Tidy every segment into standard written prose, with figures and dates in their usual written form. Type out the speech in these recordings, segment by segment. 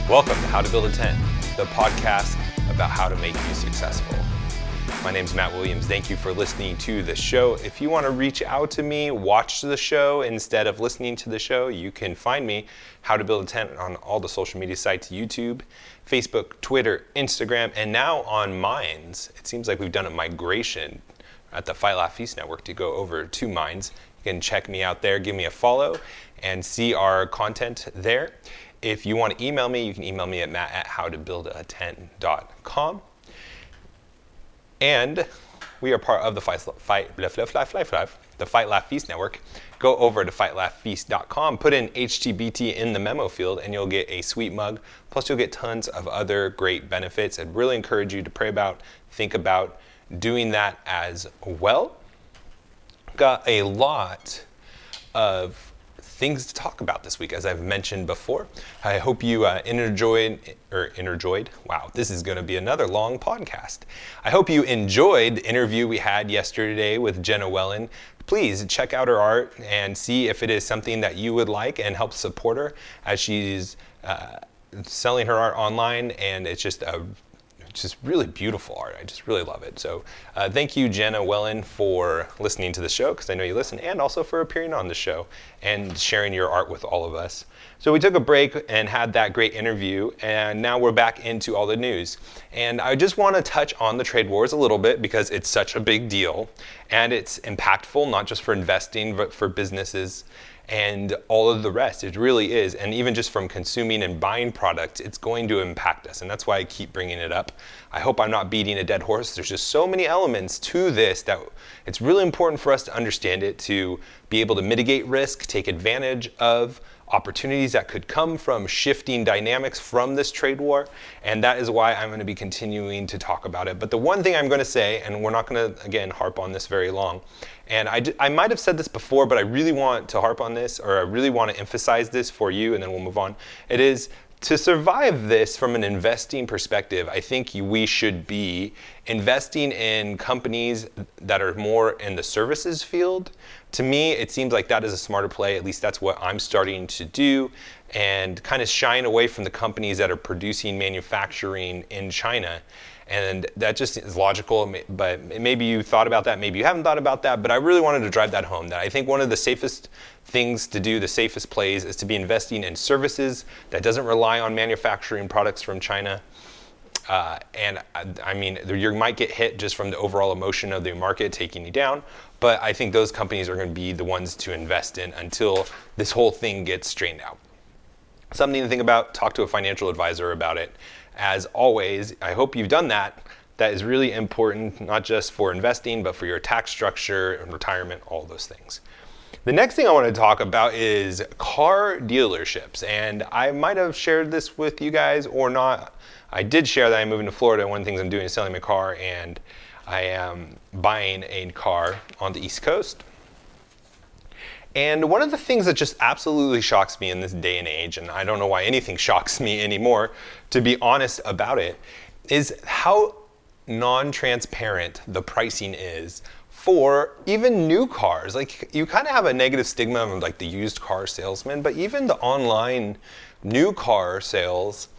Welcome to How to Build a Tent, the podcast about how to make you successful. My name is Matt Williams. Thank you for listening to the show. If you want to reach out to me, watch the show instead of listening to the show, you can find me, How to Build a Tent, on all the social media sites, YouTube, Facebook, Twitter, Instagram, and now on Minds. It seems like we've done a migration at the Fight Laugh Feast Network to go over to Minds. You can check me out there, give me a follow, and see our content there. If you want to email me, you can email me at matt@howtobuildatent.com. And we are part of the Fight Laugh Feast Network. Go over to fightlaughfeast.com, put in HTBT in the memo field, and you'll get a sweet mug. Plus, you'll get tons of other great benefits. I'd really encourage you to pray about, think about doing that as well. Got a lot of things to talk about this week, as I've mentioned before. I hope you enjoyed. Wow, this is going to be another long podcast. I hope you enjoyed the interview we had yesterday with Jenna Wellen. Please check out her art and see if it is something that you would like and help support her as she's selling her art online, and it's just really beautiful art. I just really love it. So thank you, Jenna Wellen, for listening to the show, because I know you listen, and also for appearing on the show and sharing your art with all of us. So we took a break and had that great interview, and now we're back into all the news. And I just want to touch on the trade wars a little bit because it's such a big deal, and it's impactful, not just for investing, but for businesses and all of the rest. It really is. And even just from consuming and buying products, it's going to impact us. And that's why I keep bringing it up. I hope I'm not beating a dead horse. There's just so many elements to this that it's really important for us to understand it, to be able to mitigate risk, take advantage of opportunities that could come from shifting dynamics from this trade war. And that is why I'm going to be continuing to talk about it. But the one thing I'm going to say, and we're not going to, again, harp on this very long, and I might have said this before, but I really want to harp on this, or I really want to emphasize this for you, and then we'll move on. It is, to survive this from an investing perspective, I think we should be investing in companies that are more in the services field. To me, it seems like that is a smarter play. At least that's what I'm starting to do, and kind of shying away from the companies that are producing manufacturing in China. And that just is logical, but maybe you thought about that, maybe you haven't thought about that, but I really wanted to drive that home, that I think one of the safest things to do, the safest plays, is to be investing in services that doesn't rely on manufacturing products from China. And I mean, you might get hit just from the overall emotion of the market taking you down, but I think those companies are going to be the ones to invest in until this whole thing gets straightened out. Something to think about, talk to a financial advisor about it. As always, I hope you've done that. That is really important, not just for investing, but for your tax structure and retirement, all those things. The next thing I want to talk about is car dealerships. And I might have shared this with you guys or not. I did share that I'm moving to Florida. One of the things I'm doing is selling my car, and I am buying a car on the East Coast. And one of the things that just absolutely shocks me in this day and age, and I don't know why anything shocks me anymore, to be honest about it, is how non-transparent the pricing is for even new cars. Like, you kind of have a negative stigma of like the used car salesman, but even the online new car sales,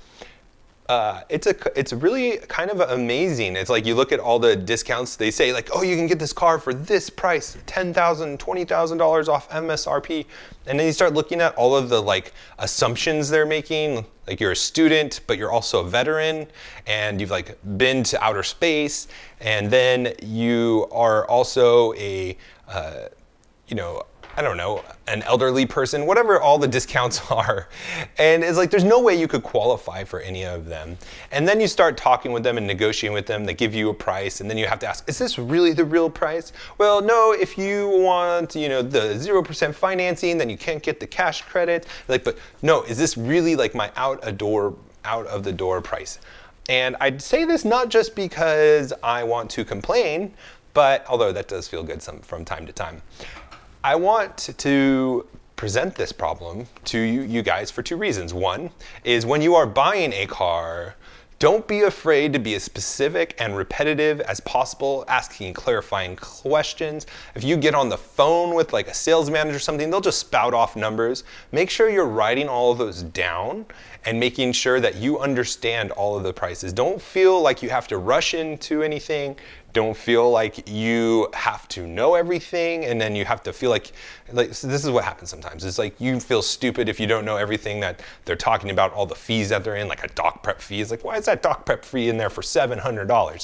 it's really kind of amazing. It's like you look at all the discounts. They say like, oh, you can get this car for this price, $10,000, $20,000 off MSRP. And then you start looking at all of the like assumptions they're making. Like, you're a student, but you're also a veteran, and you've like been to outer space. And then you are also a, I don't know, an elderly person, whatever all the discounts are. And it's like, there's no way you could qualify for any of them. And then you start talking with them and negotiating with them. They give you a price, and then you have to ask, is this really the real price? Well, no, if you want, the 0% financing, then you can't get the cash credit. Like, but no, is this really like my out of the door price? And I'd say this not just because I want to complain, but although that does feel good from time to time. I want to present this problem to you guys for two reasons. One is, when you are buying a car, Don't be afraid to be as specific and repetitive as possible, asking clarifying questions. If you get on the phone with like a sales manager or something, they'll just spout off numbers. Make sure you're writing all of those down and making sure that you understand all of the prices. Don't feel like you have to rush into anything. Don't feel like you have to know everything, and then you have to feel like so this is what happens sometimes. It's like you feel stupid if you don't know everything that they're talking about, all the fees that they're in, like a doc prep fee. It's like, why is that doc prep fee in there for $700?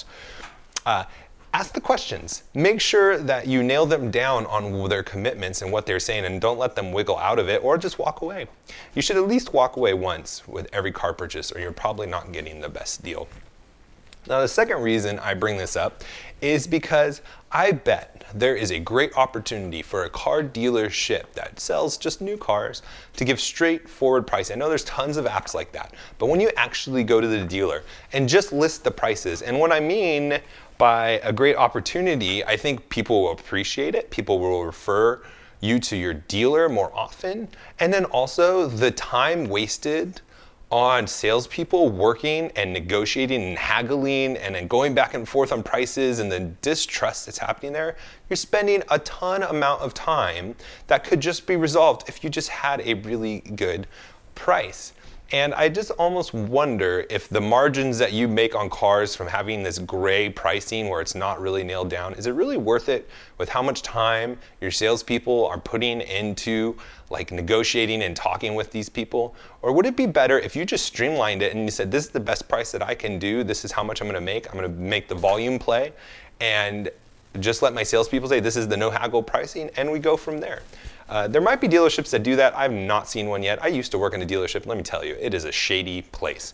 Ask the questions. Make sure that you nail them down on their commitments and what they're saying, and don't let them wiggle out of it or just walk away. You should at least walk away once with every car purchase, or you're probably not getting the best deal. Now, the second reason I bring this up is because I bet there is a great opportunity for a car dealership that sells just new cars to give straightforward price. I know there's tons of apps like that, but when you actually go to the dealer and just list the prices, and what I mean by a great opportunity, I think people will appreciate it. People will refer you to your dealer more often. And then also the time wasted on salespeople working and negotiating and haggling and then going back and forth on prices and the distrust that's happening there, you're spending a ton amount of time that could just be resolved if you just had a really good price. And I just almost wonder if the margins that you make on cars from having this gray pricing where it's not really nailed down, is it really worth it with how much time your salespeople are putting into like negotiating and talking with these people? Or would it be better if you just streamlined it and you said, this is the best price that I can do, this is how much I'm gonna make, I'm gonna make the volume play, and just let my salespeople say, this is the no haggle pricing, and we go from there. There might be dealerships that do that. I've not seen one yet. I used to work in a dealership. Let me tell you, it is a shady place.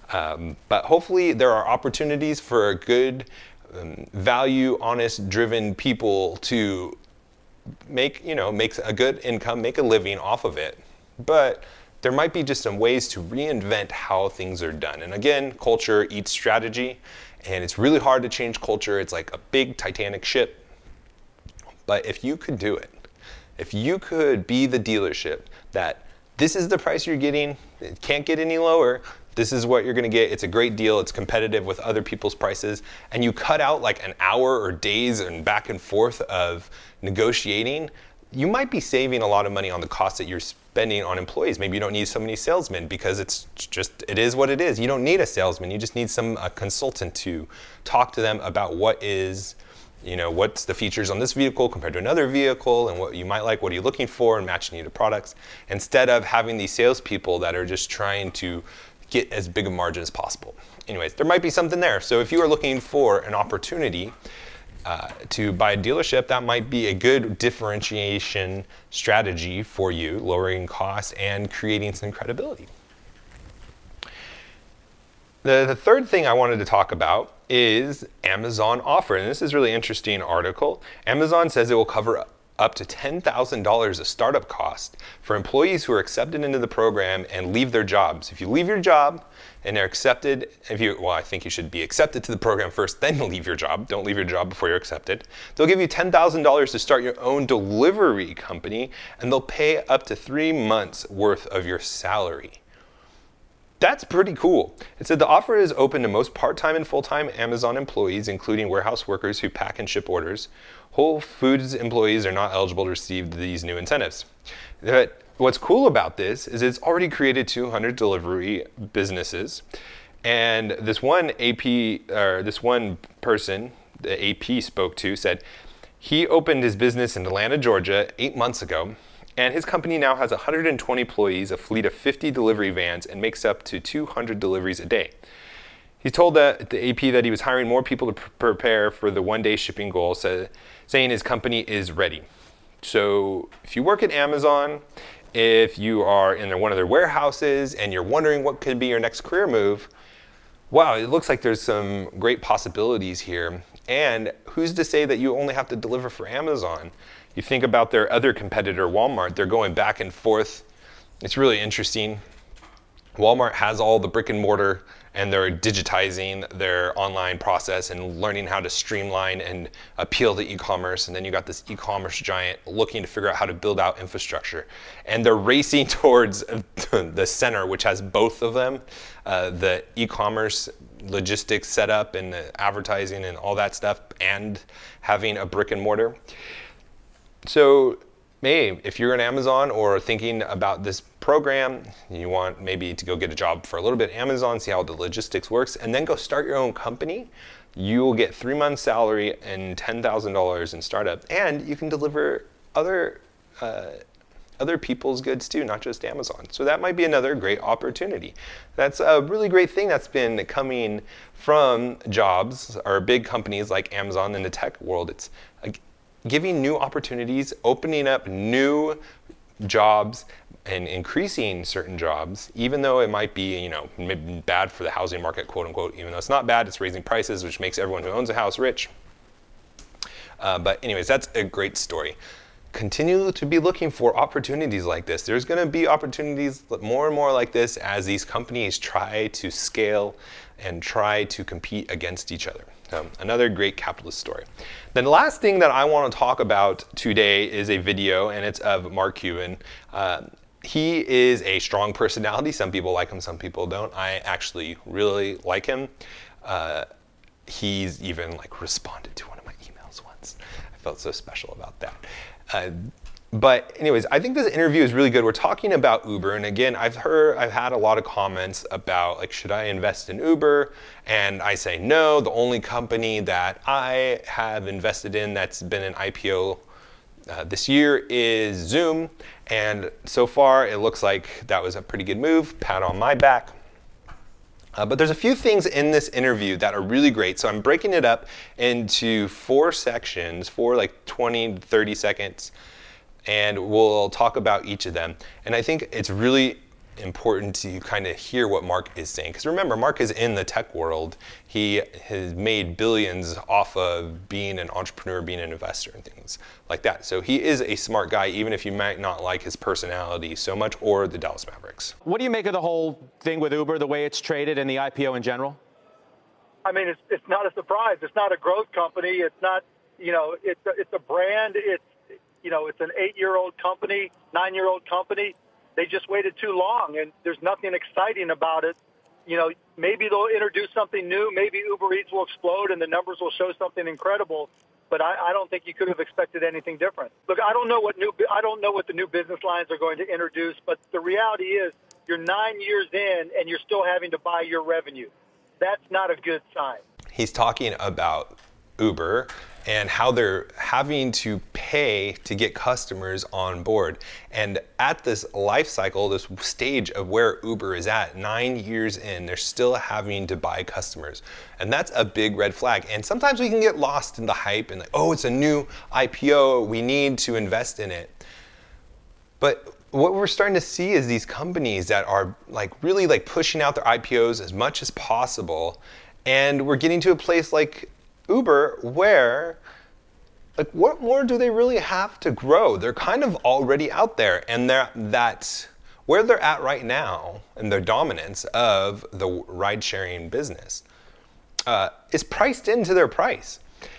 But hopefully there are opportunities for good, value, honest, driven people to make a good income, make a living off of it. But there might be just some ways to reinvent how things are done. And again, culture eats strategy, and it's really hard to change culture. It's like a big Titanic ship. But if you could do it, if you could be the dealership that this is the price you're getting, it can't get any lower, this is what you're gonna get, it's a great deal, it's competitive with other people's prices, and you cut out like an hour or days and back and forth of negotiating, you might be saving a lot of money on the cost that you're spending on employees. Maybe you don't need so many salesmen because it is what it is. You don't need a salesman, you just need a consultant to talk to them about what's the features on this vehicle compared to another vehicle, and what you might like, what are you looking for, and matching you to products, instead of having these salespeople that are just trying to get as big a margin as possible. Anyways, there might be something there. So if you are looking for an opportunity to buy a dealership, that might be a good differentiation strategy for you, lowering costs and creating some credibility. The third thing I wanted to talk about is Amazon offer. And this is a really interesting article. Amazon says it will cover up to $10,000 of startup cost for employees who are accepted into the program and leave their jobs. If you leave your job and they're accepted, I think you should be accepted to the program first, then leave your job. Don't leave your job before you're accepted. They'll give you $10,000 to start your own delivery company, and they'll pay up to 3 months worth of your salary. That's pretty cool. It said the offer is open to most part-time and full-time Amazon employees, including warehouse workers who pack and ship orders. Whole Foods employees are not eligible to receive these new incentives. But what's cool about this is it's already created 200 delivery businesses. And this one person the AP spoke to said he opened his business in Atlanta, Georgia 8 months ago. And his company now has 120 employees, a fleet of 50 delivery vans, and makes up to 200 deliveries a day. He told the AP that he was hiring more people to prepare for the one-day shipping goal, saying his company is ready. So if you work at Amazon, if you are in one of their warehouses and you're wondering what could be your next career move, wow, it looks like there's some great possibilities here. And who's to say that you only have to deliver for Amazon? You think about their other competitor, Walmart, they're going back and forth. It's really interesting. Walmart has all the brick and mortar and they're digitizing their online process and learning how to streamline and appeal to e-commerce. And then you got this e-commerce giant looking to figure out how to build out infrastructure. And they're racing towards the center, which has both of them, the e-commerce logistics setup and the advertising and all that stuff, and having a brick and mortar. So hey, if you're an Amazon or thinking about this program, you want maybe to go get a job for a little bit at Amazon, see how the logistics works, and then go start your own company, you will get 3 months salary and $10,000 in startup, and you can deliver other people's goods too, not just Amazon. So that might be another great opportunity. That's a really great thing that's been coming from jobs or big companies like Amazon in the tech world. It's giving new opportunities, opening up new jobs, and increasing certain jobs, even though it might be, maybe bad for the housing market, quote unquote. Even though it's not bad, it's raising prices, which makes everyone who owns a house rich. But anyways, that's a great story. Continue to be looking for opportunities like this. There's going to be opportunities more and more like this as these companies try to scale and try to compete against each other. Another great capitalist story. Then the last thing that I want to talk about today is a video, and it's of Mark Cuban. He is a strong personality. Some people like him, some people don't. I actually really like him. He's even responded to one of my emails once. I felt so special about that. But anyways, I think this interview is really good. We're talking about Uber, and again, I've had a lot of comments about should I invest in Uber? And I say no. The only company that I have invested in that's been an IPO this year is Zoom, and so far it looks like that was a pretty good move. Pat on my back. But there's a few things in this interview that are really great. So I'm breaking it up into 4 sections, 20, 30 seconds. And we'll talk about each of them. And I think it's really important to kind of hear what Mark is saying. Because remember, Mark is in the tech world. He has made billions off of being an entrepreneur, being an investor, and things like that. So he is a smart guy, even if you might not like his personality so much or the Dallas Mavericks. What do you make of the whole thing with Uber, the way it's traded and the IPO in general? I mean, it's not a surprise. It's not a growth company. It's not, it's a brand. It's an 8-year-old company, 9-year-old company. They just waited too long, and there's nothing exciting about it. Maybe they'll introduce something new. Maybe Uber Eats will explode, and the numbers will show something incredible. But I don't think you could have expected anything different. Look, I don't know what the new business lines are going to introduce, but the reality is you're 9 years in, and you're still having to buy your revenue. That's not a good sign. He's talking about Uber and how they're having to pay to get customers on board. And at this life cycle, this stage of where Uber is at, 9 years in, they're still having to buy customers. And that's a big red flag. And sometimes we can get lost in the hype and it's a new IPO, we need to invest in it. But what we're starting to see is these companies that are really pushing out their IPOs as much as possible. And we're getting to a place like Uber where what more do they really have to grow? They're kind of already out there, and that's where they're at right now, and their dominance of the ride-sharing business is priced into their price.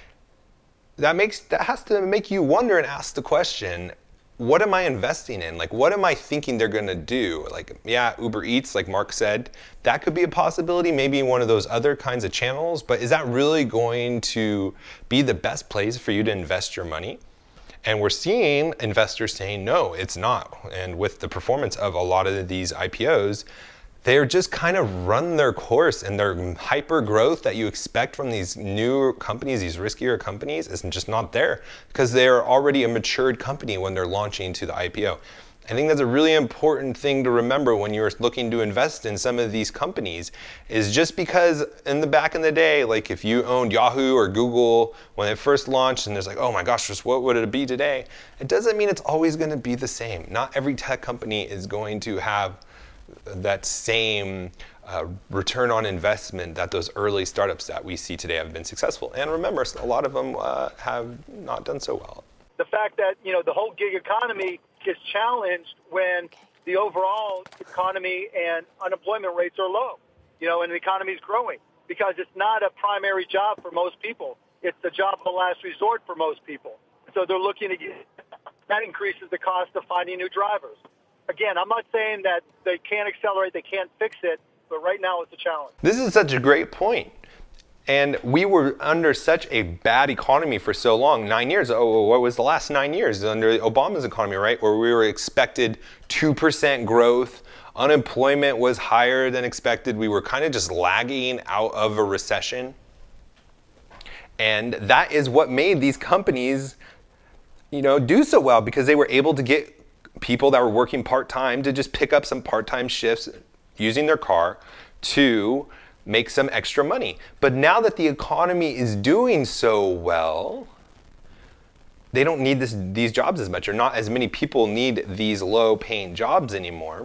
That has to make you wonder and ask the question, what am I investing in? What am I thinking they're going to do? Uber Eats, like Mark said, that could be a possibility, maybe one of those other kinds of channels, but is that really going to be the best place for you to invest your money? And we're seeing investors saying, no, it's not. And with the performance of a lot of these IPOs, they're just kind of run their course, and their hyper growth that you expect from these new companies, these riskier companies, is just not there because they're already a matured company when they're launching to the IPO. I think that's a really important thing to remember when you're looking to invest in some of these companies, is just because back in the day, if you owned Yahoo or Google when it first launched and there's oh my gosh, just what would it be today? It doesn't mean it's always going to be the same. Not every tech company is going to have that same return on investment that those early startups that we see today have been successful. And remember, a lot of them have not done so well. The fact that, the whole gig economy is challenged when the overall economy and unemployment rates are low. and the economy is growing, because it's not a primary job for most people. It's the job of last resort for most people. So they're looking to get, that increases the cost of finding new drivers. Again, I'm not saying that they can't accelerate, they can't fix it, but right now it's a challenge. This is such a great point. And we were under such a bad economy for so long, 9 years. Oh, what was the last 9 years under Obama's economy, right? Where we were expected 2% growth. Unemployment was higher than expected. We were kind of just lagging out of a recession. And that is what made these companies, do so well, because they were able to get people that were working part-time to just pick up some part-time shifts using their car to make some extra money. But now that the economy is doing so well, they don't need these jobs as much, or not as many people need these low-paying jobs anymore,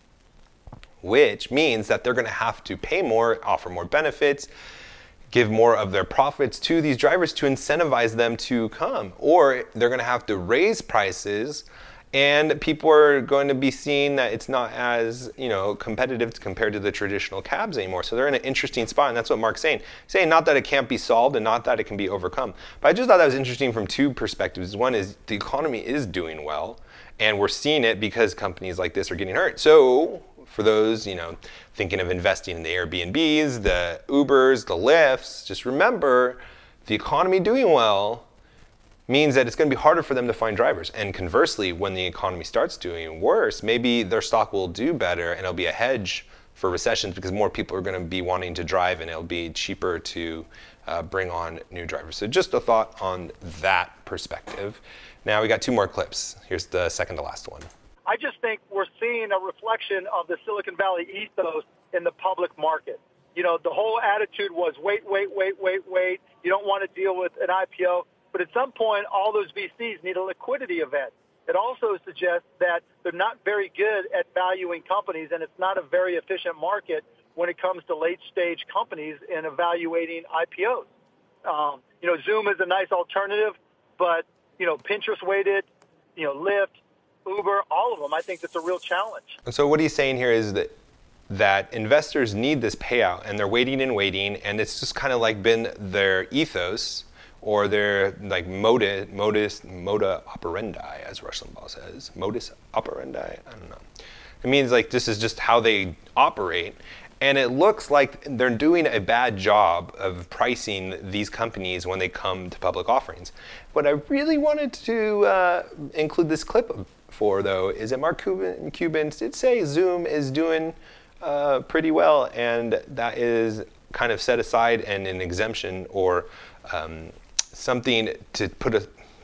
which means that they're going to have to pay more, offer more benefits, give more of their profits to these drivers to incentivize them to come. Or they're going to have to raise prices, and people are going to be seeing that it's not as competitive compared to the traditional cabs anymore. So they're in an interesting spot, and that's what Mark's saying. Saying not that it can't be solved and not that it can be overcome. But I just thought that was interesting from two perspectives. One is the economy is doing well, and we're seeing it because companies like this are getting hurt. So for those thinking of investing in the Airbnbs, the Ubers, the Lyfts, just remember the economy doing well means that it's going to be harder for them to find drivers. And conversely, when the economy starts doing worse, maybe their stock will do better and it'll be a hedge for recessions because more people are going to be wanting to drive and it'll be cheaper to bring on new drivers. So just a thought on that perspective. Now we got two more clips. Here's the second to last one. I just think we're seeing a reflection of the Silicon Valley ethos in the public market. The whole attitude was wait. You don't want to deal with an IPO. But at some point, all those VCs need a liquidity event. It also suggests that they're not very good at valuing companies, and it's not a very efficient market when it comes to late-stage companies in evaluating IPOs. Zoom is a nice alternative, but, Pinterest waited, Lyft, Uber, all of them, I think that's a real challenge. And so what he's saying here is that investors need this payout, and they're waiting, and it's just kind of like been their ethos, or their modus operandi, as Rush Limbaugh says. Modus operandi? I don't know. It means this is just how they operate. And it looks like they're doing a bad job of pricing these companies when they come to public offerings. What I really wanted to include this clip for, though, is that Mark Cuban did say Zoom is doing pretty well, and that is kind of set aside and an exemption or something to put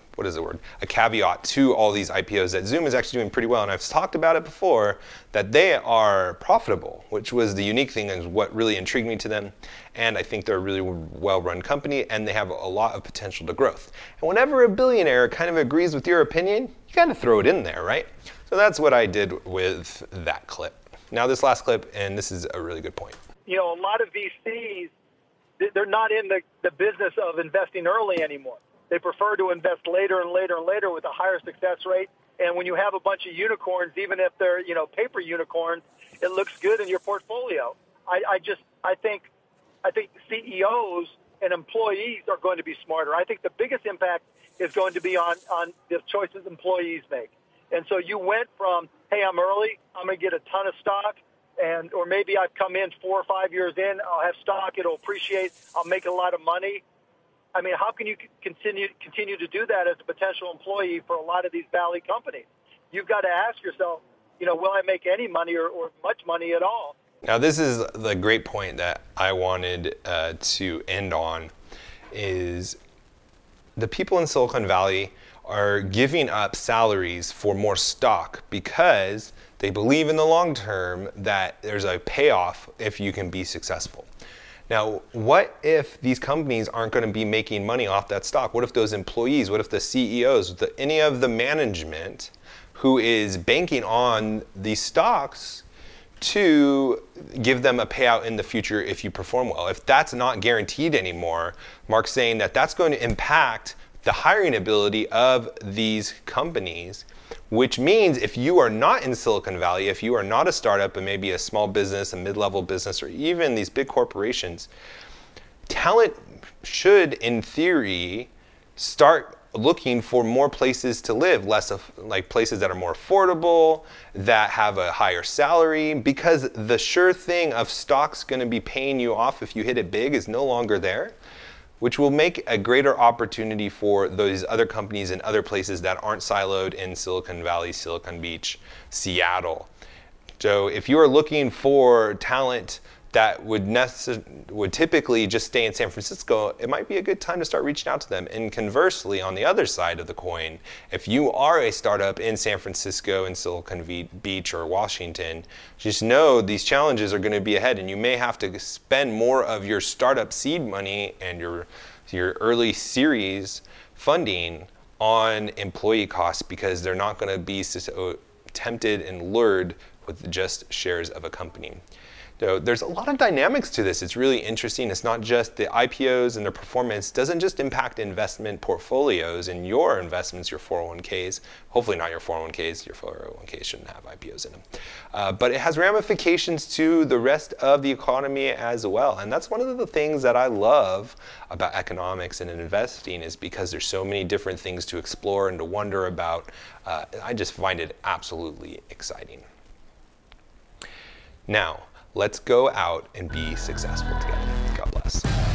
a caveat to all these IPOs that Zoom is actually doing pretty well. And I've talked about it before, that they are profitable, which was the unique thing and what really intrigued me to them. And I think they're a really well-run company, and they have a lot of potential to growth. And whenever a billionaire kind of agrees with your opinion, you kind of throw it in there, right? So that's what I did with that clip. Now this last clip, and this is a really good point. A lot of VCs, they're not in the business of investing early anymore. They prefer to invest later and later and later with a higher success rate. And when you have a bunch of unicorns, even if they're, paper unicorns, it looks good in your portfolio. I think CEOs and employees are going to be smarter. I think the biggest impact is going to be on the choices employees make. And so you went from, hey, I'm early, I'm going to get a ton of stock, or maybe I've come in 4 or 5 years in, I'll have stock, it'll appreciate, I'll make a lot of money. I mean, how can you continue to do that as a potential employee for a lot of these Valley companies? You've got to ask yourself, will I make any money or much money at all? Now, this is the great point that I wanted to end on, is the people in Silicon Valley are giving up salaries for more stock because they believe in the long term that there's a payoff if you can be successful. Now, what if these companies aren't going to be making money off that stock? What if those employees, what if the CEOs, any of the management who is banking on these stocks to give them a payout in the future if you perform well? If that's not guaranteed anymore, Mark's saying that that's going to impact the hiring ability of these companies. which means if you are not in Silicon Valley, if you are not a startup and maybe a small business, a mid-level business, or even these big corporations, talent should, in theory, start looking for more places to live, less of like places that are more affordable, that have a higher salary, because the sure thing of stock's going to be paying you off if you hit it big is no longer there, which will make a greater opportunity for those other companies in other places that aren't siloed in Silicon Valley, Silicon Beach, Seattle. So if you are looking for talent that would typically just stay in San Francisco, it might be a good time to start reaching out to them. And conversely, on the other side of the coin, if you are a startup in San Francisco, in Silicon Beach, or Washington, just know these challenges are going to be ahead, and you may have to spend more of your startup seed money and your early series funding on employee costs, because they're not going to be so tempted and lured with just shares of a company. So there's a lot of dynamics to this. It's really interesting. It's not just the IPOs and their performance doesn't just impact investment portfolios and your investments, your 401ks. Hopefully not your 401ks. Your 401ks shouldn't have IPOs in them. But it has ramifications to the rest of the economy as well. And that's one of the things that I love about economics and investing, is because there's so many different things to explore and to wonder about. I just find it absolutely exciting. Now, let's go out and be successful together. God bless.